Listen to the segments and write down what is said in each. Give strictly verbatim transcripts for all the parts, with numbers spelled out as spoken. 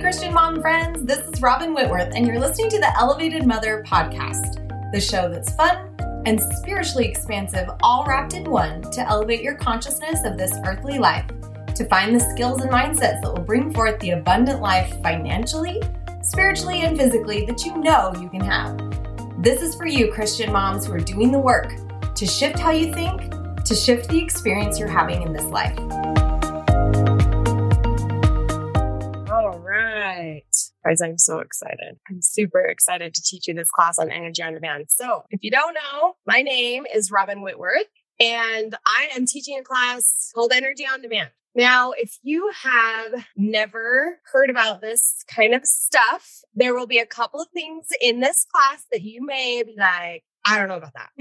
Christian mom friends. This is Robin Whitworth, and you're listening to the Elevated Mother podcast, the show that's fun and spiritually expansive, all wrapped in one, to elevate your consciousness of this earthly life, to find the skills and mindsets that will bring forth the abundant life financially, spiritually, and physically that you know you can have. This is for you, Christian moms who are doing the work to shift how you think, to shift the experience you're having in this life. All right. Guys, I'm so excited. I'm super excited to teach you this class on Energy on Demand. So if you don't know, my name is Robin Whitworth, and I am teaching a class called Energy on Demand. Now, if you have never heard about this kind of stuff, there will be a couple of things in this class that you may be like, I don't know about that.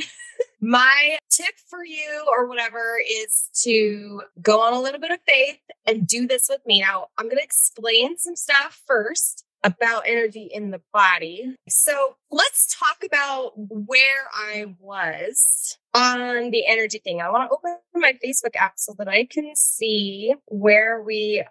My tip for you or whatever is to go on a little bit of faith and do this with me. Now, I'm going to explain some stuff first about energy in the body. So let's talk about where I was on the energy thing. I want to open my Facebook app so that I can see where we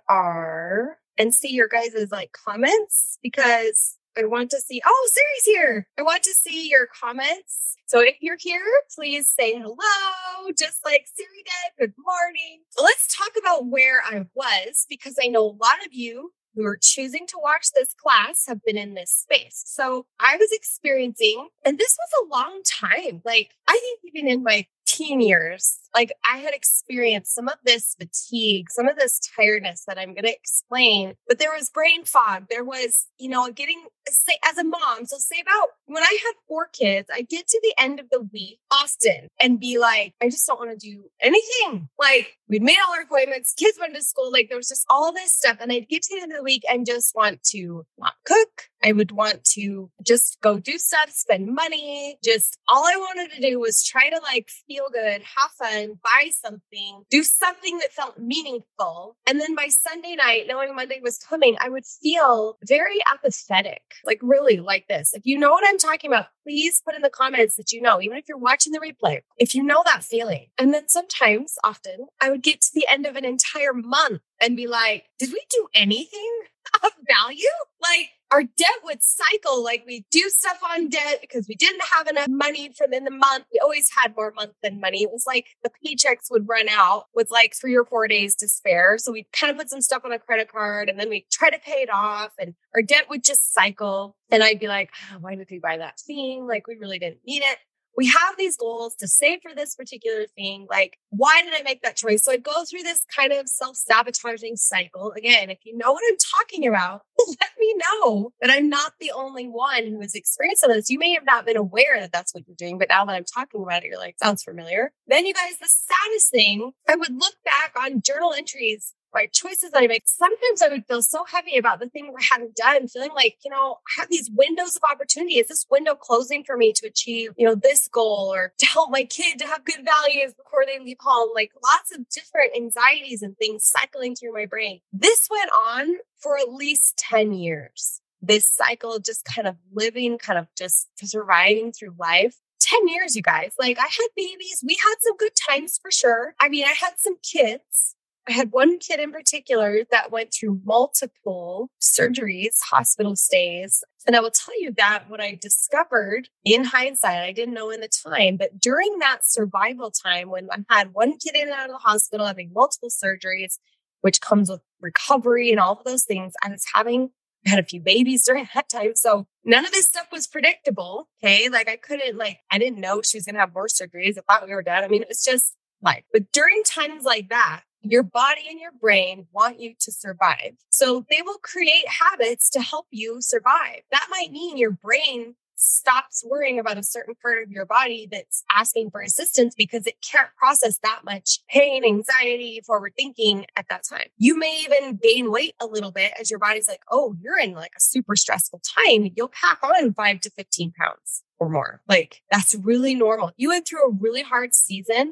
are and see your guys' like comments, because I want to see, oh, Siri's here. I want to see your comments. So if you're here, please say hello, just like Siri did. Good morning. Let's talk about where I was, because I know a lot of you who are choosing to watch this class have been in this space. So I was experiencing, and this was a long time, like I think even in my teen years, like I had experienced some of this fatigue, some of this tiredness that I'm going to explain, but there was brain fog. There was, you know, getting, say, as a mom, so say about when I had four kids, I get to the end of the week often and be like, I just don't want to do anything. Like we'd made all our appointments, kids went to school, like there was just all this stuff. And I'd get to the end of the week and just want to not cook. I would want to just go do stuff, spend money. Just all I wanted to do was try to like feel good, have fun, buy something, do something that felt meaningful. And then by Sunday night, knowing Monday was coming, I would feel very apathetic, like really like this. If you know what I'm talking about, please put in the comments that you know, even if you're watching the replay, if you know that feeling. And then sometimes, often, I would get to the end of an entire month and be like, did we do anything of value? Like, our debt would cycle, like we do stuff on debt because we didn't have enough money for in the month. We always had more month than money. It was like the paychecks would run out with like three or four days to spare. So we'd kind of put some stuff on a credit card and then we try to pay it off, and our debt would just cycle. And I'd be like, oh, why did we buy that thing? Like we really didn't need it. We have these goals to save for this particular thing. Like, why did I make that choice? So I'd go through this kind of self-sabotaging cycle. Again, if you know what I'm talking about, let me know that I'm not the only one who has experienced this. You may have not been aware that that's what you're doing, but now that I'm talking about it, you're like, sounds familiar. Then you guys, the saddest thing, I would look back on journal entries, right? Choices that I make. Sometimes I would feel so heavy about the thing I hadn't done, feeling like, you know, I have these windows of opportunity. Is this window closing for me to achieve, you know, this goal, or to help my kid to have good values before they leave home? Like lots of different anxieties and things cycling through my brain. This went on for at least ten years. This cycle of just kind of living, kind of just surviving through life. ten years, you guys. Like I had babies. We had some good times for sure. I mean, I had some kids. I had one kid in particular that went through multiple surgeries, hospital stays. And I will tell you that what I discovered in hindsight, I didn't know in the time, but during that survival time, when I had one kid in and out of the hospital, having multiple surgeries, which comes with recovery and all of those things, I was having, I had a few babies during that time. So none of this stuff was predictable. Okay. Like I couldn't, like, I didn't know she was going to have more surgeries. I thought we were dead. I mean, it was just life. But during times like that, your body and your brain want you to survive. So they will create habits to help you survive. That might mean your brain stops worrying about a certain part of your body that's asking for assistance because it can't process that much pain, anxiety, forward thinking at that time. You may even gain weight a little bit as your body's like, oh, you're in like a super stressful time. You'll pack on five to fifteen pounds or more. Like that's really normal. You went through a really hard season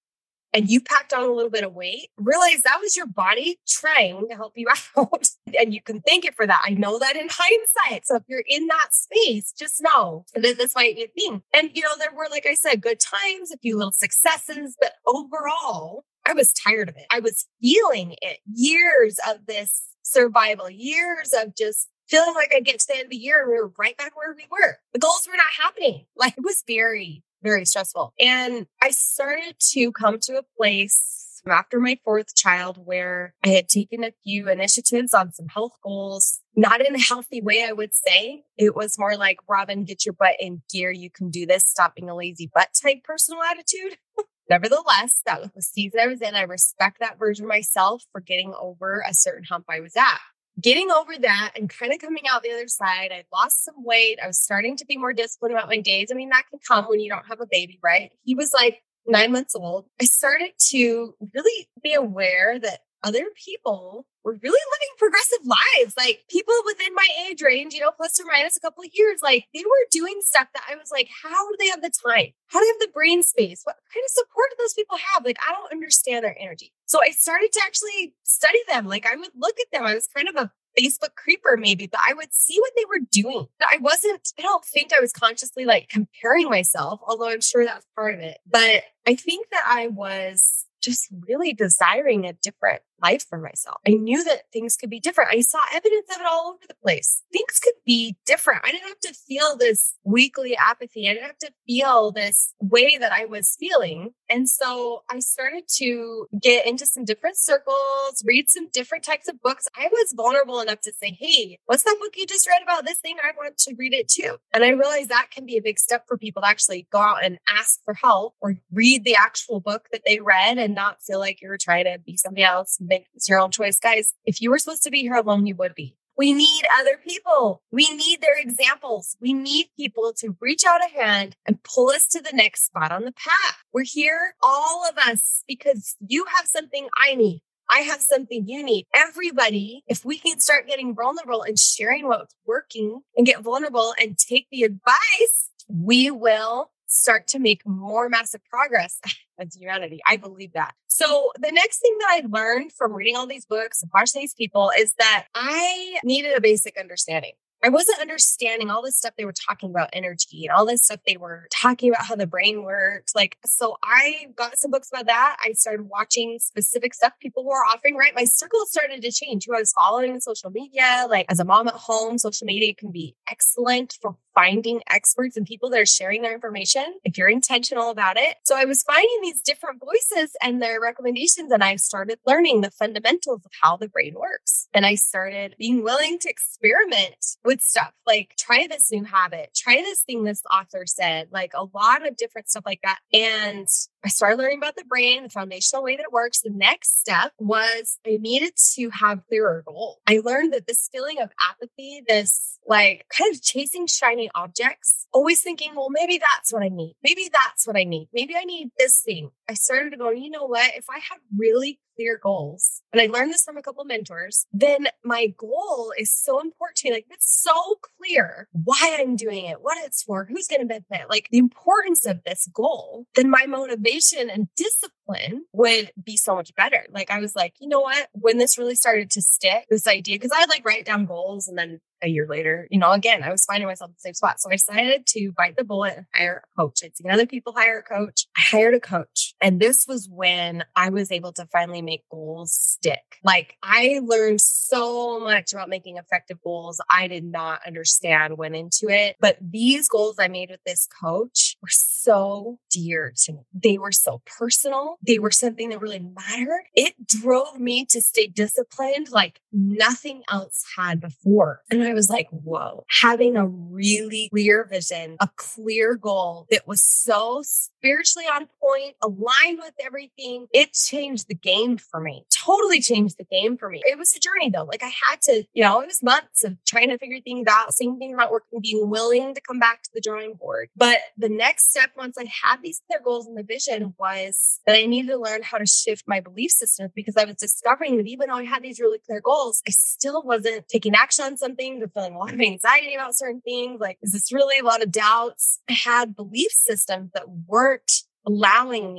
and you packed on a little bit of weight, realize that was your body trying to help you out. And you can thank it for that. I know that in hindsight. So if you're in that space, just know that this might be a thing. And, you know, there were, like I said, good times, a few little successes, but overall, I was tired of it. I was feeling it. Years of this survival, years of just feeling like I'd get to the end of the year and we were right back where we were. The goals were not happening. Like it was very, very stressful. And I started to come to a place after my fourth child where I had taken a few initiatives on some health goals, not in a healthy way, I would say. It was more like, Robin, get your butt in gear. You can do this. Stop being a lazy butt type personal attitude. Nevertheless, that was the season I was in. I respect that version of myself for getting over a certain hump I was at. Getting over that and kind of coming out the other side, I lost some weight. I was starting to be more disciplined about my days. I mean, that can come when you don't have a baby, right? He was like nine months old. I started to really be aware that other people were really living progressive lives. Like people within my age range, you know, plus or minus a couple of years, like they were doing stuff that I was like, how do they have the time? How do they have the brain space? What kind of support do those people have? Like, I don't understand their energy. So I started to actually study them. Like I would look at them. I was kind of a Facebook creeper maybe, but I would see what they were doing. I wasn't, I don't think I was consciously like comparing myself, although I'm sure that's part of it. But I think that I was just really desiring a different life for myself. I knew that things could be different. I saw evidence of it all over the place. Things could be different. I didn't have to feel this weekly apathy. I didn't have to feel this way that I was feeling. And so I started to get into some different circles, read some different types of books. I was vulnerable enough to say, hey, what's that book you just read about this thing? I want to read it too. And I realized that can be a big step for people to actually go out and ask for help or read the actual book that they read and not feel like you're trying to be somebody else. Make it's your own choice. Guys, if you were supposed to be here alone, you would be. We need other people. We need their examples. We need people to reach out a hand and pull us to the next spot on the path. We're here, all of us, because you have something I need. I have something you need. Everybody, if we can start getting vulnerable and sharing what's working and get vulnerable and take the advice, we will start to make more massive progress as humanity. I believe that. So the next thing that I learned from reading all these books and watching these people is that I needed a basic understanding. I wasn't understanding all this stuff they were talking about energy and all this stuff they were talking about how the brain works. Like, so I got some books about that. I started watching specific stuff people were offering, right? My circle started to change who I was following on social media. Like as a mom at home, social media can be excellent for finding experts and people that are sharing their information if you're intentional about it. So I was finding these different voices and their recommendations, and I started learning the fundamentals of how the brain works. And I started being willing to experiment with stuff like try this new habit, try this thing this author said, like a lot of different stuff like that. And I started learning about the brain, the foundational way that it works. The next step was I needed to have clearer goals. I learned that this feeling of apathy, this like kind of chasing shiny objects, always thinking, well, maybe that's what I need. Maybe that's what I need. Maybe I need this thing. I started to go, you know what? If I have really clear goals, and I learned this from a couple of mentors, then my goal is so important to me. Like it's so clear why I'm doing it, what it's for, who's going to benefit, like the importance of this goal, then my motivation and discipline would be so much better. Like I was like, you know what? When this really started to stick, this idea, because I'd like write down goals and then a year later, you know, again, I was finding myself in the same spot. So I decided to bite the bullet and hire a coach. I'd seen other people hire a coach. I hired a coach. And this was when I was able to finally make goals stick. Like I learned so much about making effective goals I did not understand went into it. But these goals I made with this coach were so dear to me. They were so personal. They were something that really mattered. It drove me to stay disciplined like nothing else had before. And I was like, whoa, having a really clear vision, a clear goal that was so spiritually on point, aligned with everything, it changed the game for me. Totally changed the game for me. It was a journey though. Like I had to, you know, it was months of trying to figure things out, seeing things not working, being willing to come back to the drawing board. But the next step, once I had these clear goals and the vision, was that I needed to learn how to shift my belief systems, because I was discovering that even though I had these really clear goals, I still wasn't taking action on something, or feeling a lot of anxiety about certain things. Like, is this really a lot of doubts? I had belief systems that weren't allowing me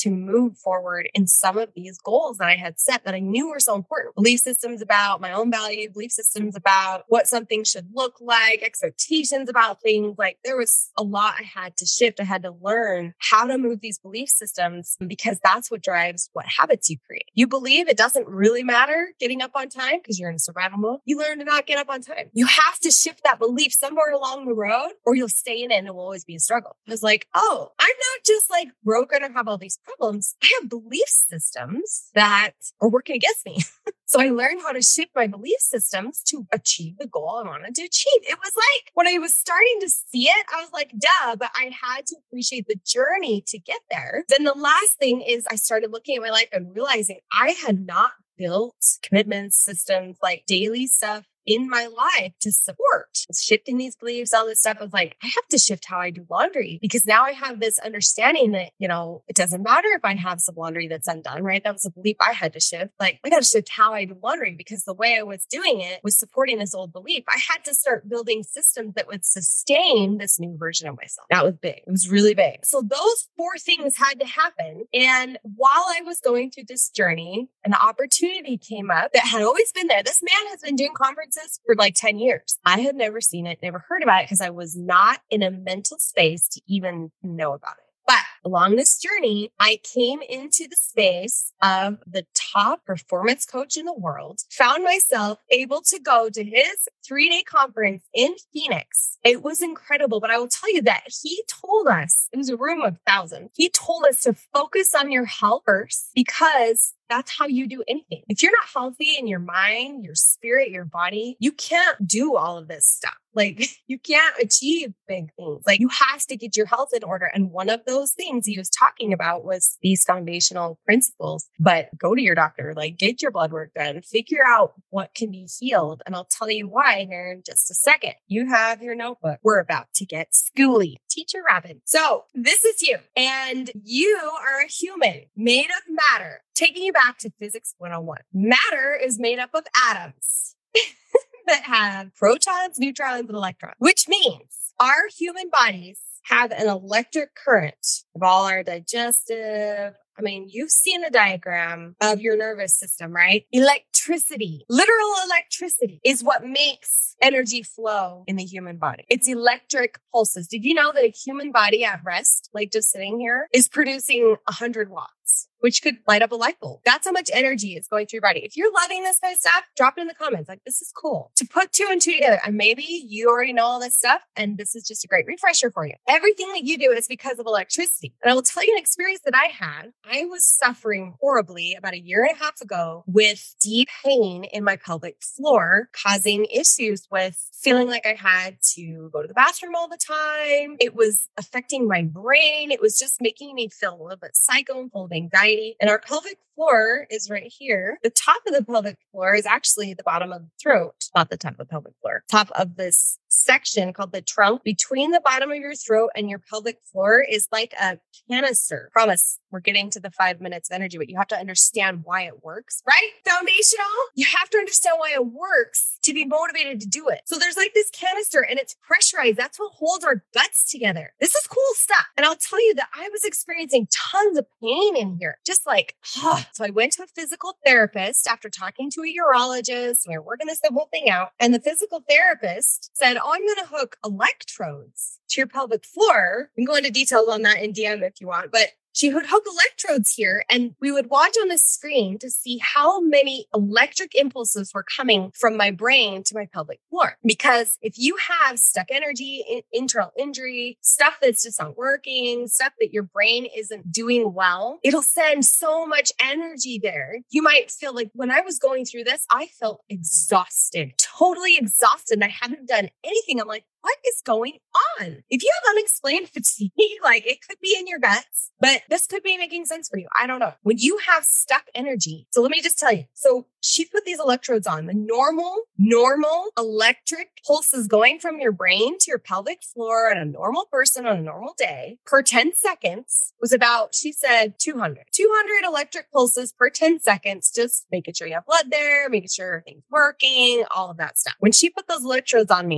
to move forward in some of these goals that I had set that I knew were so important. Belief systems about my own value, belief systems about what something should look like, expectations about things. Like there was a lot I had to shift. I had to learn how to move these belief systems because that's what drives what habits you create. You believe it doesn't really matter getting up on time because you're in survival mode. You learn to not get up on time. You have to shift that belief somewhere along the road or you'll stay in it and it will always be a struggle. I was like, oh, I'm not just like broken or have all these problems. I have belief systems that are working against me. So I learned how to shift my belief systems to achieve the goal I wanted to achieve. It was like when I was starting to see it, I was like, duh, but I had to appreciate the journey to get there. Then the last thing is I started looking at my life and realizing I had not built commitments, systems, like daily stuff in my life to support shifting these beliefs, all this stuff. I was like, I have to shift how I do laundry because now I have this understanding that, you know, it doesn't matter if I have some laundry that's undone, right? That was a belief I had to shift. Like I got to shift how I do laundry because the way I was doing it was supporting this old belief. I had to start building systems that would sustain this new version of myself. That was big. It was really big. So those four things had to happen. And while I was going through this journey, an opportunity came up that had always been there. This man has been doing conferences for like ten years. I had never seen it, never heard about it because I was not in a mental space to even know about it. But along this journey, I came into the space of the top performance coach in the world, found myself able to go to his three-day conference in Phoenix. It was incredible, but I will tell you that he told us, it was a room of thousands, he told us to focus on your health first because that's how you do anything. If you're not healthy in your mind, your spirit, your body, you can't do all of this stuff. Like you can't achieve big things. Like you have to get your health in order. And one of those things he was talking about was these foundational principles. But go to your doctor, like get your blood work done, figure out what can be healed. And I'll tell you why here in just a second. You have your notebook. We're about to get schooly. Teacher Robin. So this is you. And you are a human made of matter. Taking you back to physics one oh one. Matter is made up of atoms that have protons, neutrons, and electrons, which means our human bodies have an electric current of all our digestive. I mean, you've seen a diagram of your nervous system, right? Electricity, literal electricity is what makes energy flow in the human body. It's electric pulses. Did you know that a human body at rest, like just sitting here, is producing one hundred watts, which could light up a light bulb? That's how much energy is going through your body. If you're loving this kind of stuff, drop it in the comments. Like, this is cool. To put two and two together, and maybe you already know all this stuff, and this is just a great refresher for you. Everything that you do is because of electricity. And I will tell you an experience that I had. I was suffering horribly about a year and a half ago with deep pain in my pelvic floor, causing issues with feeling like I had to go to the bathroom all the time. It was affecting my brain. It was just making me feel a little bit psycho and full of anxiety. And our pelvic floor is right here. The top of the pelvic floor is actually the bottom of the throat, not the top of the pelvic floor. Top of this section called the trunk between the bottom of your throat and your pelvic floor is like a canister. Promise, we're getting to the five minutes of energy, but you have to understand why it works, right? Foundational. You have to understand why it works to be motivated to do it. So there's like this canister and it's pressurized. That's what holds our guts together. This is cool stuff. And I'll tell you that I was experiencing tons of pain in here, just like, oh. So I went to a physical therapist after talking to a urologist. We were working this the whole thing out. And the physical therapist said, oh, I'm going to hook electrodes to your pelvic floor. We can go into details on that in D M if you want, but she would hook electrodes here and we would watch on the screen to see how many electric impulses were coming from my brain to my pelvic floor. Because if you have stuck energy, internal injury, stuff that's just not working, stuff that your brain isn't doing well, it'll send so much energy there. You might feel like when I was going through this, I felt exhausted, totally exhausted. And I haven't done anything. I'm like, what is going on? If you have unexplained fatigue, like it could be in your guts, but this could be making sense for you. I don't know. When you have stuck energy. So let me just tell you. So she put these electrodes on. The normal, normal electric pulses going from your brain to your pelvic floor on a normal person on a normal day per ten seconds was about, she said, two hundred. two hundred electric pulses per ten seconds, just making sure you have blood there, making sure everything's working, all of that stuff. When she put those electrodes on me,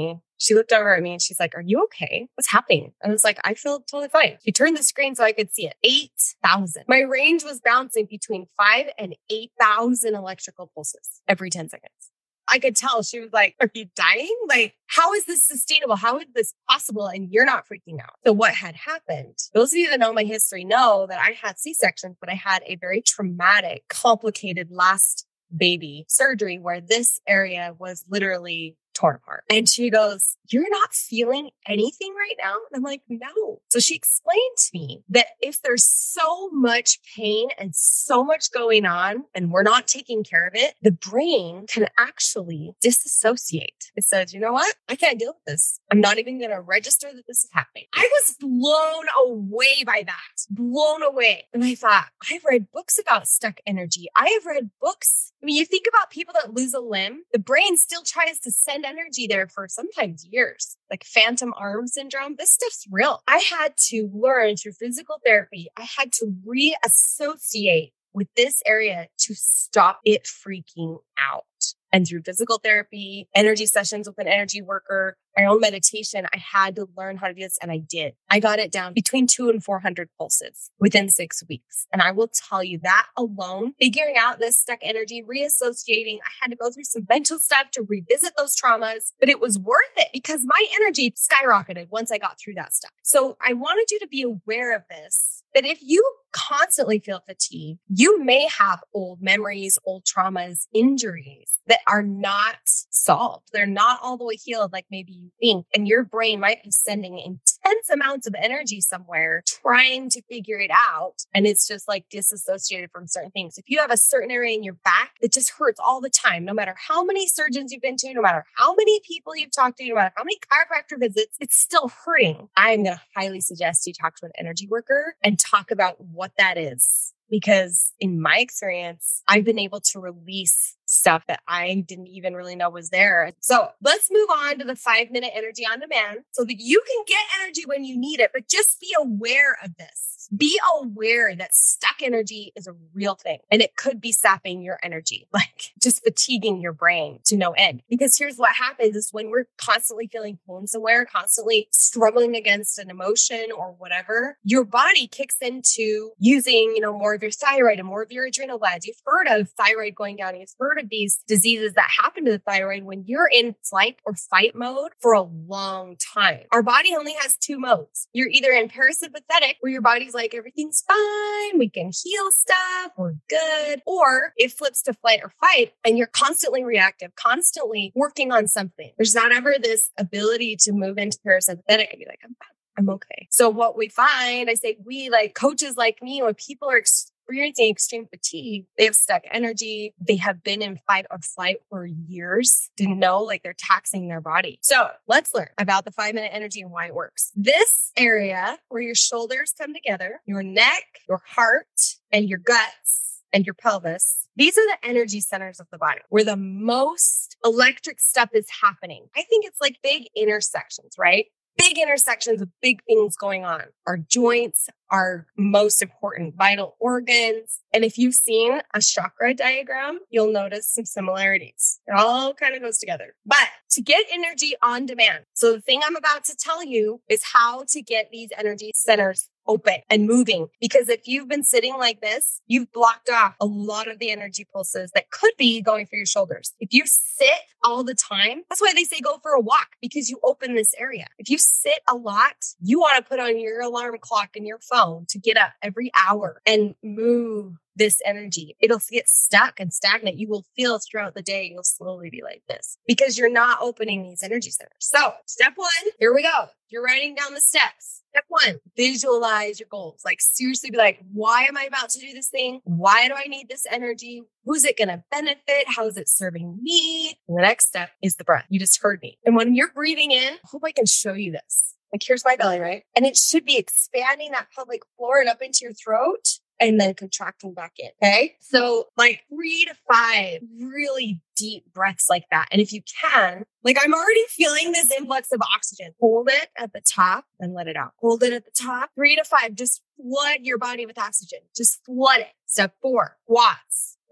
She looked over at me and she's like, are you okay? What's happening? I was like, I feel totally fine. She turned the screen so I could see it. eight thousand. My range was bouncing between five and eight thousand electrical pulses every ten seconds. I could tell she was like, are you dying? Like, how is this sustainable? How is this possible? And you're not freaking out. So what had happened? Those of you that know my history know that I had C-sections, but I had a very traumatic, complicated last baby surgery where this area was literally torn apart. And she goes, you're not feeling anything right now? And I'm like, no. So she explained to me that if there's so much pain and so much going on and we're not taking care of it, the brain can actually disassociate. It says, you know what? I can't deal with this. I'm not even going to register that this is happening. I was blown away by that. Blown away. And I thought, I've read books about stuck energy. I have read books. I mean, you think about people that lose a limb, the brain still tries to send energy there for sometimes years, like phantom arm syndrome. This stuff's real. I had to learn through physical therapy. I had to reassociate with this area to stop it freaking out. And through physical therapy, energy sessions with an energy worker, my own meditation, I had to learn how to do this. And I did. I got it down between two and four hundred pulses within six weeks. And I will tell you that alone, figuring out this stuck energy, reassociating, I had to go through some mental stuff to revisit those traumas, but it was worth it because my energy skyrocketed once I got through that stuff. So I wanted you to be aware of this, that if you constantly feel fatigue, you may have old memories, old traumas, injuries that are not solved. They're not all the way healed like maybe you think. And your brain might be sending intense amounts of energy somewhere trying to figure it out. And it's just like disassociated from certain things. If you have a certain area in your back that just hurts all the time, no matter how many surgeons you've been to, no matter how many people you've talked to, no matter how many chiropractor visits, it's still hurting. I'm going to highly suggest you talk to an energy worker and talk about what that is. Because in my experience, I've been able to release stuff that I didn't even really know was there. So let's move on to the five minute energy on demand so that you can get energy when you need it, but just be aware of this. Be aware that stuck energy is a real thing and it could be sapping your energy, like just fatiguing your brain to no end. Because here's what happens is when we're constantly feeling pain somewhere, constantly struggling against an emotion or whatever, your body kicks into using, you know, more of your thyroid and more of your adrenal glands. You've heard of thyroid going down. You've heard of these diseases that happen to the thyroid when you're in flight or fight mode for a long time. Our body only has two modes. You're either in parasympathetic, where your body's like, everything's fine, we can heal stuff, we're good. Or it flips to flight or fight and you're constantly reactive, constantly working on something. There's not ever this ability to move into parasympathetic and be like, I'm fine. I'm okay. So what we find, I say we like coaches like me, when people are experiencing extreme fatigue, they have stuck energy. They have been in fight or flight for years, didn't know, like they're taxing their body. So let's learn about the five minute energy and why it works. This area where your shoulders come together, your neck, your heart, and your guts and your pelvis. These are the energy centers of the body where the most electric stuff is happening. I think it's like big intersections, right? Big intersections of big things going on. Our joints, our most important vital organs. And if you've seen a chakra diagram, you'll notice some similarities. It all kind of goes together. But to get energy on demand, so the thing I'm about to tell you is how to get these energy centers open and moving. Because if you've been sitting like this, you've blocked off a lot of the energy pulses that could be going through your shoulders. If you sit all the time, that's why they say go for a walk, because you open this area. If you sit a lot, you want to put on your alarm clock and your phone to get up every hour and move this energy. It'll get stuck and stagnant. You will feel throughout the day, you'll slowly be like this because you're not opening these energy centers. So step one, here we go. You're writing down the steps. Step one, visualize your goals. Like seriously be like, why am I about to do this thing? Why do I need this energy? Who's it going to benefit? How is it serving me? And the next step is the breath. You just heard me. And when you're breathing in, I hope I can show you this. Like here's my belly, right? And it should be expanding that pelvic floor and up into your throat and then contracting back in. Okay. So like three to five really deep breaths like that. And if you can, like I'm already feeling this influx of oxygen. Hold it at the top and let it out. Hold it at the top. Three to five, just flood your body with oxygen. Just flood it. Step four, squats.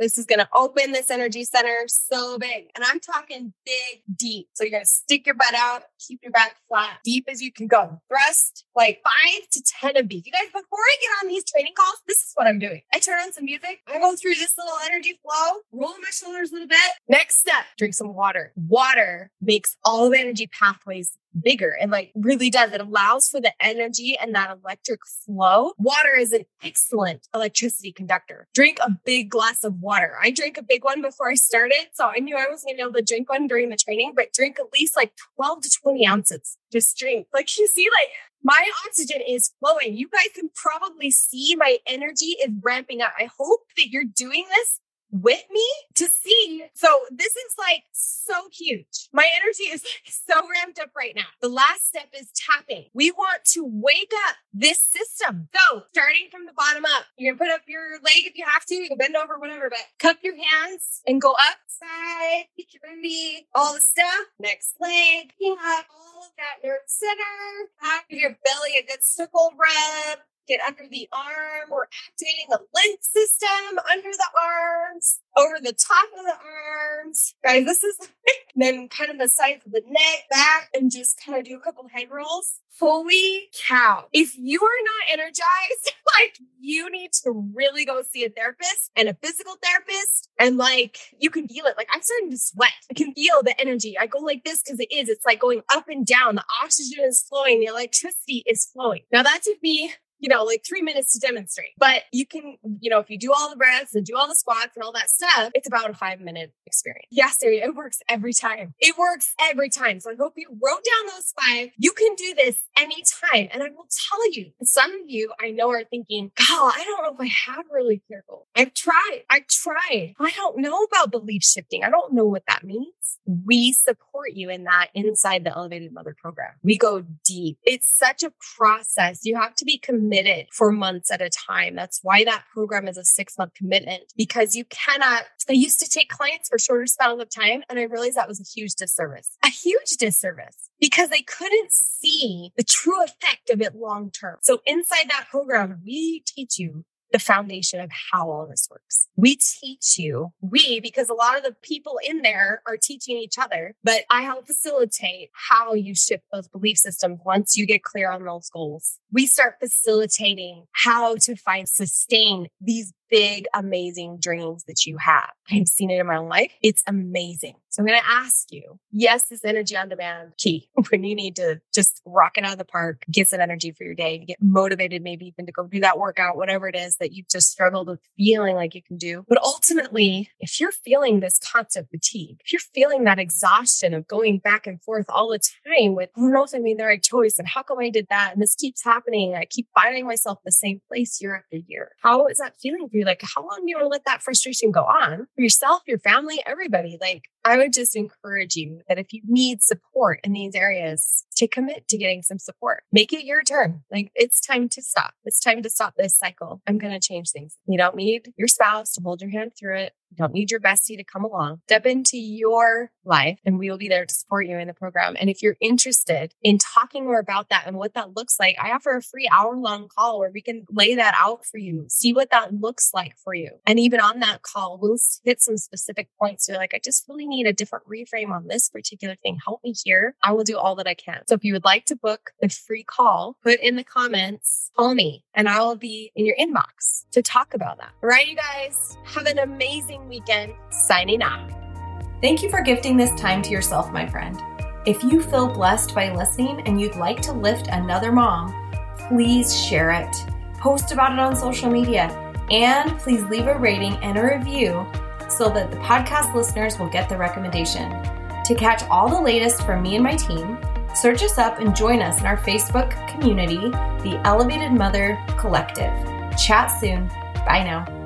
This is going to open this energy center so big. And I'm talking big, deep. So you're going to stick your butt out, keep your back flat, deep as you can go. Thrust like five to ten of these. You guys, before I get on these training calls, this is what I'm doing. I turn on some music. I go through this little energy flow, roll my shoulders a little bit. Next step, drink some water. Water makes all the energy pathways bigger and like really does. It allows for the energy and that electric flow. Water is an excellent electricity conductor. Drink a big glass of water. I drank a big one before I started, so I knew I wasn't going to be able to drink one during the training, but drink at least like twelve to twenty ounces. Just drink. Like you see, like my oxygen is flowing. You guys can probably see my energy is ramping up. I hope that you're doing this with me to see. So this is like so huge. My energy is so ramped up right now. The last step is tapping. We want to wake up this system. So starting from the bottom up, you're going to put up your leg if you have to. You can bend over, whatever, but cup your hands and go up, side, get your belly, all the stuff. Next leg, you have all of that nerve center. Back of your belly, a good circle rub. Get under the arm. We're activating the lymph system under the arms, over the top of the arms. Guys, this is then kind of the sides of the neck, back, and just kind of do a couple head rolls. Holy cow. If you are not energized, like you need to really go see a therapist and a physical therapist. And like, you can feel it. Like I'm starting to sweat. I can feel the energy. I go like this because it is. It's like going up and down. The oxygen is flowing. The electricity is flowing. Now that took me you know, like three minutes to demonstrate. But you can, you know, if you do all the breaths and do all the squats and all that stuff, it's about a five minute experience. Yes, there, it works every time. It works every time. So I hope you wrote down those five. You can do this anytime. And I will tell you, some of you I know are thinking, God, I don't know if I have really clear goals. I've tried. I tried. I don't know about belief shifting. I don't know what that means. We support you in that inside the Elevated Mother program. We go deep. It's such a process. You have to be committed for months at a time. That's why that program is a six month commitment, because you cannot, I used to take clients for shorter spans of time. And I realized that was a huge disservice, a huge disservice because they couldn't see the true effect of it long term. So inside that program, we teach you the foundation of how all this works. We teach you, we, because a lot of the people in there are teaching each other, but I help facilitate how you shift those belief systems once you get clear on those goals. We start facilitating how to find, sustain these big, amazing dreams that you have. I've seen it in my own life. It's amazing. So I'm going to ask you, yes, this energy on demand key when you need to just rock it out of the park, get some energy for your day, to get motivated, maybe even to go do that workout, whatever it is that you've just struggled with feeling like you can do. But ultimately, if you're feeling this constant fatigue, if you're feeling that exhaustion of going back and forth all the time with, I don't know if I made the right choice and how come I did that? And this keeps happening. I keep finding myself in the same place year after year. How is that feeling for you? Like, how long do you want to let that frustration go on for yourself, your family, everybody? Like, I would just encourage you that if you need support in these areas, to commit to getting some support. Make it your turn. Like, it's time to stop. It's time to stop this cycle. I'm going to change things. You don't need your spouse to hold your hand through it. You don't need your bestie to come along. Step into your life and we will be there to support you in the program. And if you're interested in talking more about that and what that looks like, I offer a free hour long call where we can lay that out for you, see what that looks like for you. And even on that call, we'll hit some specific points. You're like, I just really need a different reframe on this particular thing. Help me here. I will do all that I can. So if you would like to book the free call, put in the comments, call me, and I will be in your inbox to talk about that. All right, you guys, have an amazing weekend. Signing off. Thank you for gifting this time to yourself, my friend. If you feel blessed by listening and you'd like to lift another mom, please share it. Post about it on social media, and please leave a rating and a review so that the podcast listeners will get the recommendation. To catch all the latest from me and my team, search us up and join us in our Facebook community, the Elevated Mother Collective. Chat soon. Bye now.